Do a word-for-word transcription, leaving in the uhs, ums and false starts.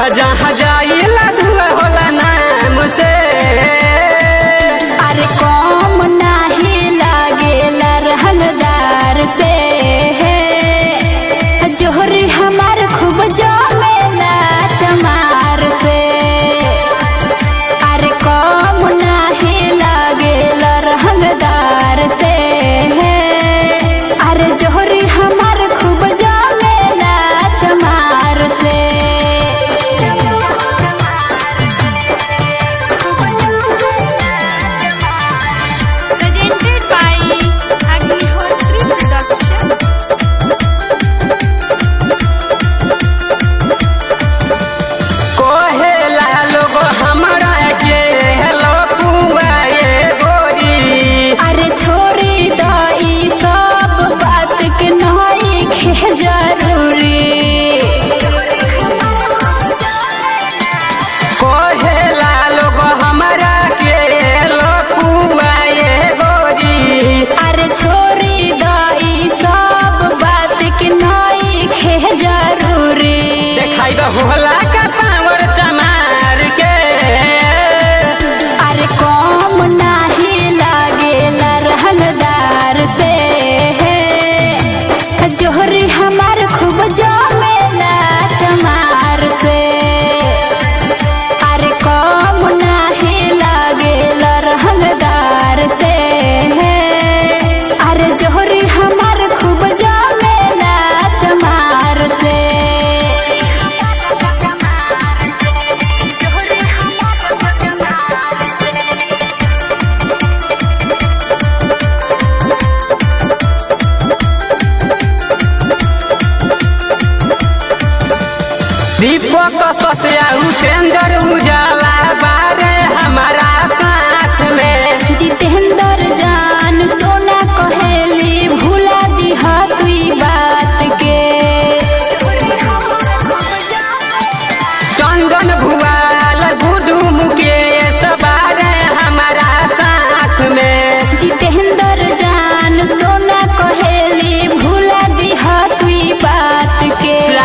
जहाँ जाइला धुआ होला नाम से। अरे कम नाही लागेला रंगदार से, जोहरी हमार खूब जमेला चमार से। अरे कम नाही लागेला रंगदार से, अरे जोहरी हमार खूब जमेला चमार से। Presented by Agnihotri Production. कोहेला लोग हमरा के हेलो पुआ ये गोरी। अरे छोरी दई सब बात के नहीं खे जरूरी। कोहेला लोग हमरा के हेलो पुआ ये गोरी। अरे छोरी दई सब बात के नहीं खे जरूरी। देखाई होला का पावर चमार के। अरे कम नाही लागेला रंगदार से, जोहरी हमार खूब जमेला चमार से। अरे कम नाही लागेला रंगदार से, अरे जोहरी हमार खूब जमेला चमार से। दीपक सत्या उपेंद्र उजाला बारे हमारा साथ में। जितेंद्र जान सोना कहेली भूला दिहा तुई बात के। चंदन भुआल गुडू मुकेश बारे हमारा साथ में। जितेंद्र जान सोना कहेली भूला दिहा तुई बात के।